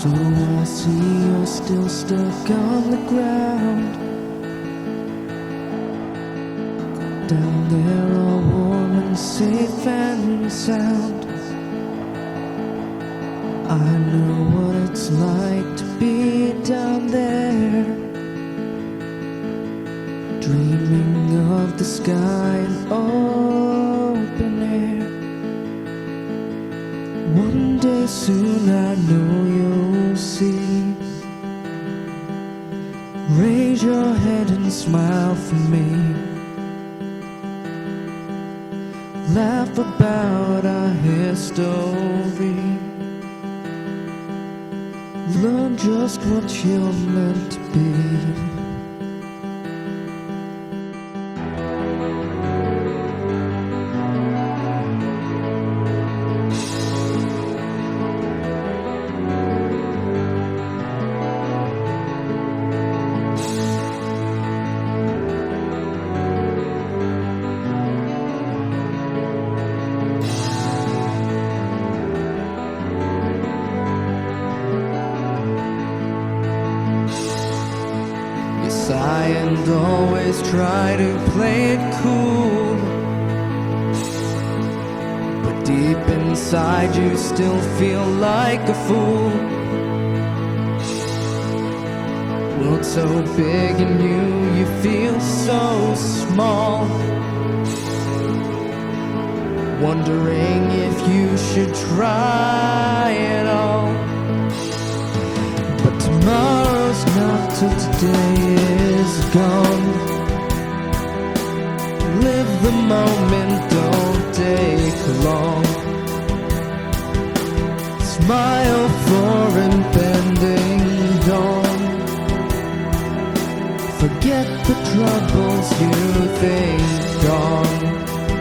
So I see you're still stuck on the ground. Down there all warm and safe and sound. I know what it's like to be down there, dreaming of the sky and open air. One day soon I know you'll see. Raise your head and smile for me. Laugh about our history. Learn just what you're meant to be. Sigh and always try to play it cool, but deep inside you still feel like a fool. World so big and you feel so small, wondering if you should try it all. But tomorrow's not till today is gone. Live the moment, don't take long. Smile for impending dawn. Forget the troubles you think gone.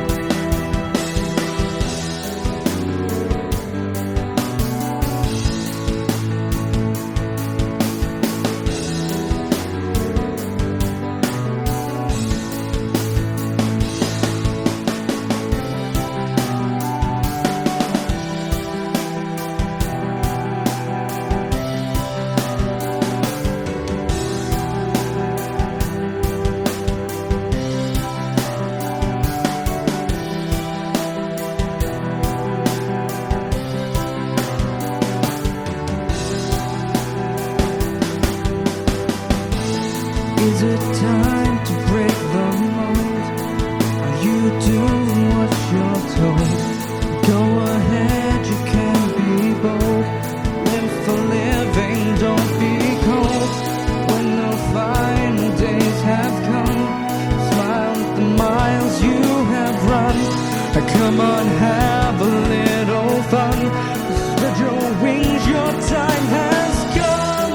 Is it time to break the mold? Are you doing what you're told? Go ahead, you can be bold. Live for living, don't be cold. When the final days have come, smile at the miles you have run. Come on, have a little fun. Spread your wings, your time has come.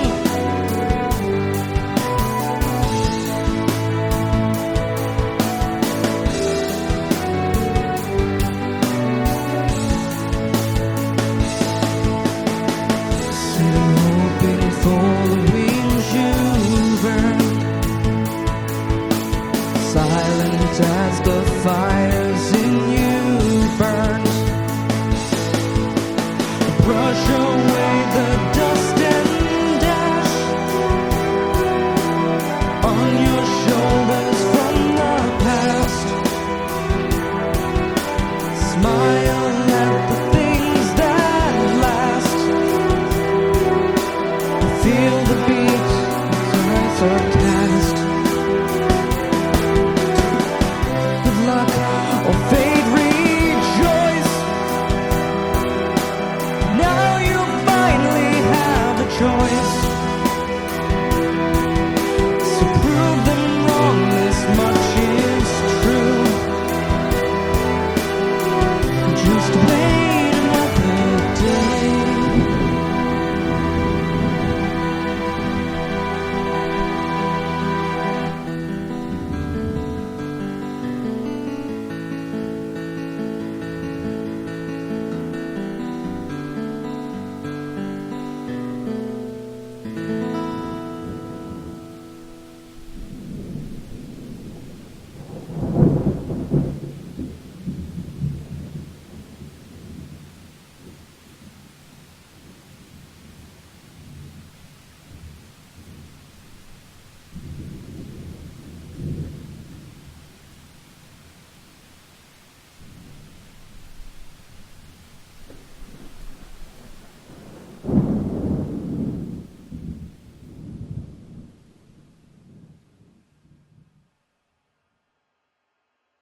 Hoping for the wings you've earned, silent as the fires in you burn. Brush away the